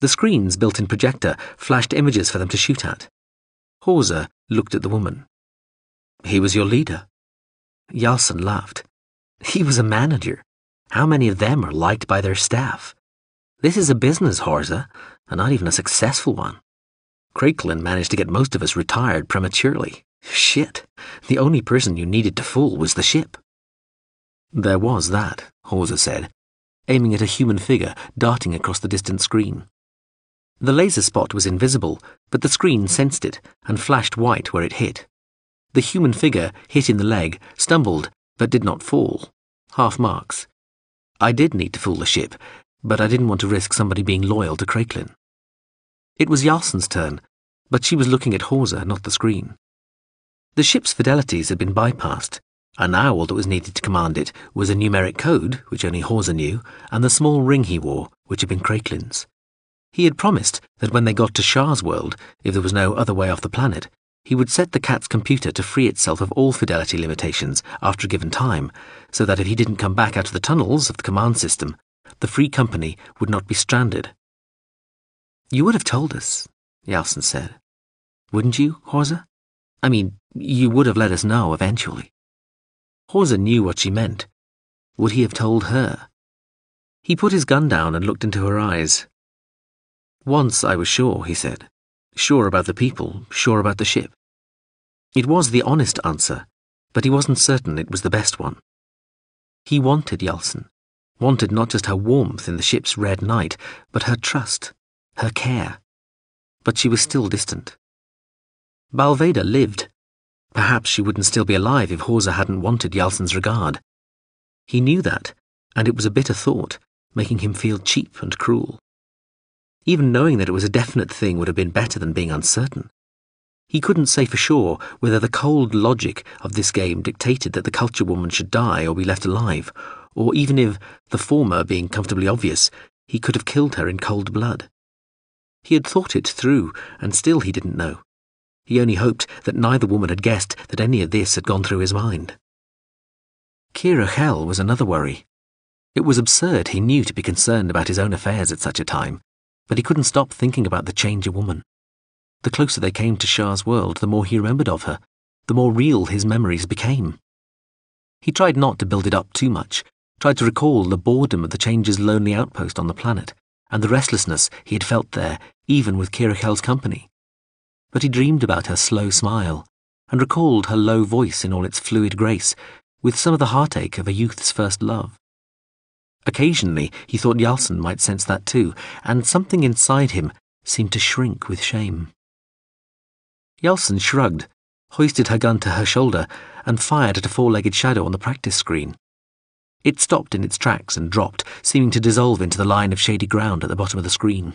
The screen's built-in projector flashed images for them to shoot at. Hawser looked at the woman. "He was your leader." Jarlsson laughed. "He was a manager. How many of them are liked by their staff? This is a business, Hawser, and not even a successful one. Craiglin managed to get most of us retired prematurely. Shit, the only person you needed to fool was the ship." "There was that," Hawser said, aiming at a human figure darting across the distant screen. The laser spot was invisible, but the screen sensed it and flashed white where it hit. The human figure hit in the leg, stumbled, but did not fall. Half marks. I did need to fool the ship, but I didn't want to risk somebody being loyal to Craiglin. It was Jarlsson's turn, but she was looking at Hawser, not the screen. The ship's fidelities had been bypassed, and now all that was needed to command it was a numeric code, which only Hawser knew, and the small ring he wore, which had been Craiglin's. He had promised that when they got to Shah's world, if there was no other way off the planet, he would set the cat's computer to free itself of all fidelity limitations after a given time, so that if he didn't come back out of the tunnels of the command system, the Free Company would not be stranded. "You would have told us," Jarlsson said. "Wouldn't you, Hawser? I mean, you would have let us know eventually." Hawser knew what she meant. Would he have told her? He put his gun down and looked into her eyes. "Once I was sure," he said. "Sure about the people, sure about the ship." It was the honest answer, but he wasn't certain it was the best one. He wanted Jarlsson, wanted not just her warmth in the ship's red night, but her trust, her care. But she was still distant. Balveda lived. Perhaps she wouldn't still be alive if Hawser hadn't wanted Jarlsson's regard. He knew that, and it was a bitter thought, making him feel cheap and cruel. Even knowing that it was a definite thing would have been better than being uncertain. He couldn't say for sure whether the cold logic of this game dictated that the culture woman should die or be left alive, or even if, the former being comfortably obvious, he could have killed her in cold blood. He had thought it through, and still he didn't know. He only hoped that neither woman had guessed that any of this had gone through his mind. Kira Hell was another worry. It was absurd, he knew, to be concerned about his own affairs at such a time, but he couldn't stop thinking about the Changer woman. The closer they came to Shah's world, the more he remembered of her, the more real his memories became. He tried not to build it up too much, tried to recall the boredom of the Changer's lonely outpost on the planet, and the restlessness he had felt there, even with Kira Hell's company. But he dreamed about her slow smile, and recalled her low voice in all its fluid grace, with some of the heartache of a youth's first love. Occasionally he thought Jarlsson might sense that too, and something inside him seemed to shrink with shame. Jarlsson shrugged, hoisted her gun to her shoulder, and fired at a four-legged shadow on the practice screen. It stopped in its tracks and dropped, seeming to dissolve into the line of shady ground at the bottom of the screen.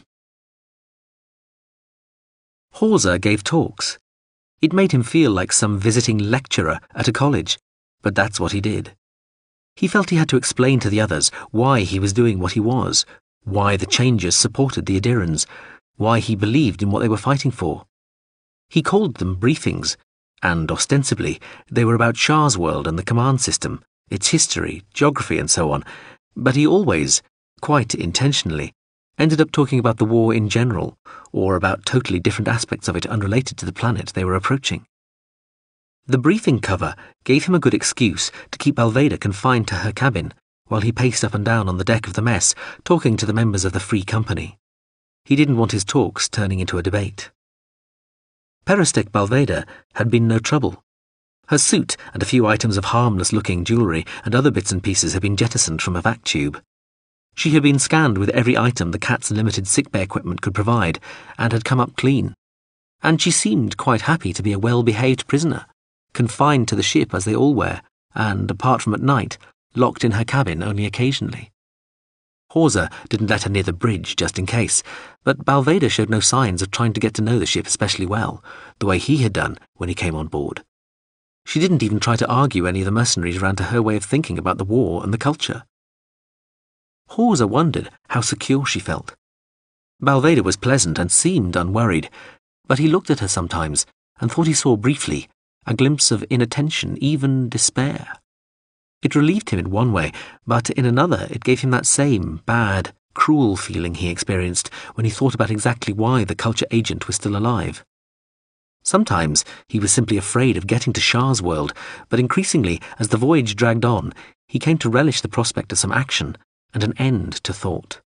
Hawser gave talks. It made him feel like some visiting lecturer at a college, but that's what he did. He felt he had to explain to the others why he was doing what he was, why the Changers supported the Adirans, why he believed in what they were fighting for. He called them briefings, and ostensibly they were about Shah's world and the command system, its history, geography and so on, but he always, quite intentionally, ended up talking about the war in general, or about totally different aspects of it unrelated to the planet they were approaching. The briefing cover gave him a good excuse to keep Balveda confined to her cabin while he paced up and down on the deck of the mess, talking to the members of the Free Company. He didn't want his talks turning into a debate. Peristec Balveda had been no trouble. Her suit and a few items of harmless-looking jewellery and other bits and pieces had been jettisoned from a vac tube. She had been scanned with every item the cat's limited sickbay equipment could provide, and had come up clean. And she seemed quite happy to be a well-behaved prisoner, confined to the ship as they all were, and, apart from at night, locked in her cabin only occasionally. Hawser didn't let her near the bridge just in case, but Balveda showed no signs of trying to get to know the ship especially well, the way he had done when he came on board. She didn't even try to argue any of the mercenaries around to her way of thinking about the war and the culture. Hawser wondered how secure she felt. Balveda was pleasant and seemed unworried, but he looked at her sometimes and thought he saw briefly a glimpse of inattention, even despair. It relieved him in one way, but in another it gave him that same bad, cruel feeling he experienced when he thought about exactly why the culture agent was still alive. Sometimes he was simply afraid of getting to Shah's world, but increasingly, as the voyage dragged on, he came to relish the prospect of some action and an end to thought.